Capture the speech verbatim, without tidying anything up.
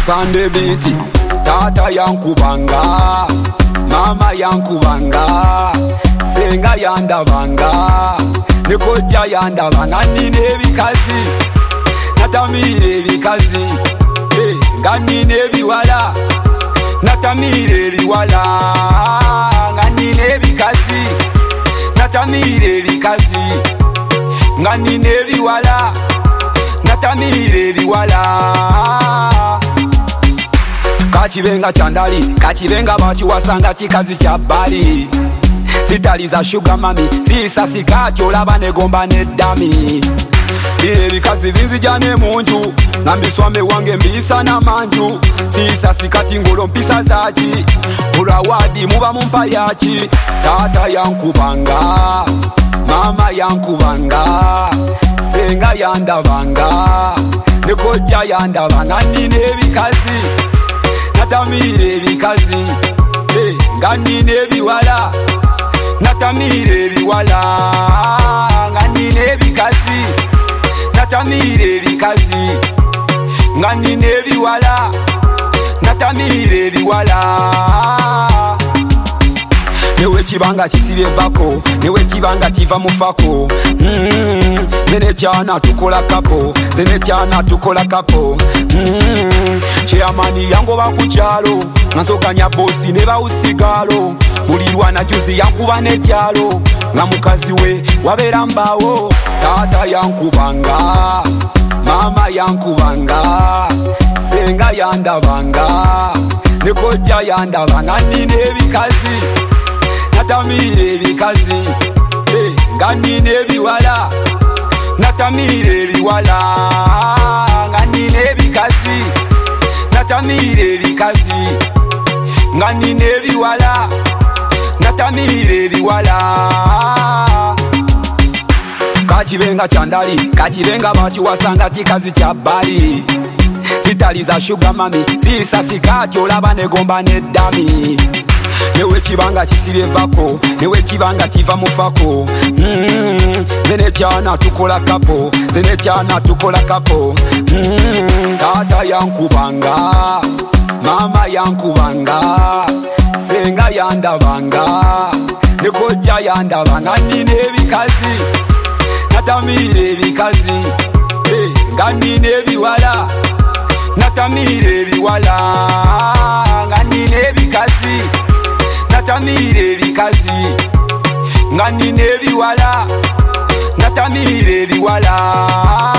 pande biti. Tata yankubanga, mama yankubanga, senga yandabanga, nekoja yandabanga. Nine ebikazi, natamire ebikazi, hey, nga nine ebiwala, natamire ebiwala. Nga nine ebikazi, natamire ebikazi, nga nine ebiwala, natamire ebiwala. Kachibenga chandali, kachibenga bachiwasanga chikazi cha bali. Sitaliza sugar mami, sisa sikati olaba negomba nedami. Bile bikazi vinzi jane munju, nambiswame wange mbisa na manju. Sisa sikati ngolo mpisa zachi, urawadi muba mumpa yachi. Tata yankubanga, mama yankubanga, senga yandabanga, nekoja yandabanga. Nine ebikazi, natamire ebikazi, hey, nga nine ebiwala, natamire ebiwala. Nga nine ebikazi, natamire ebikazi, nga nine ebiwala, natamire ebiwala. Newe chibanga chisibye vako, newe chibanga chiva mufako. Mm-hmm. Zene chana tukola kapo, zene chana tukola kapo. Mm-hmm. Cheamani yango bakuchalo, nansokanya bosi neba usigalo. Mulirwa na juzi yankuba netyalo, nga mukazi we wabera mbawo. Tata yankubanga, mama yankubanga, senga yandabanga, nekoja yandabanga. Nine ebikazi, natamire ebikazi, hey, nga nine ebiwala, natamire ebiwala. Nga nine ebikazi, natamire ebikazi, nga nine ebiwala, natamire ebiwala. Kachibenga chandali, kachibenga bachiwasanga chikazi cha bali. Sitaliza sugar mami, sisa sikati olaba negomba nedami. Newe chibanga chisibye vako, newe chibanga chiva mufako. Mm-hmm. Zene chana tukola kapo, zene chana tukola kapo. Mm-hmm. Tata yankubanga, mama yankubanga, senga yandabanga, nekoja yandabanga. Nine ebikazi, natamire ebikazi, hey, nga nine ebiwala, natamire ebiwala. Nga nine ebikazi, natamire ebikazi, nga nine ebiwala, natamire ebiwala.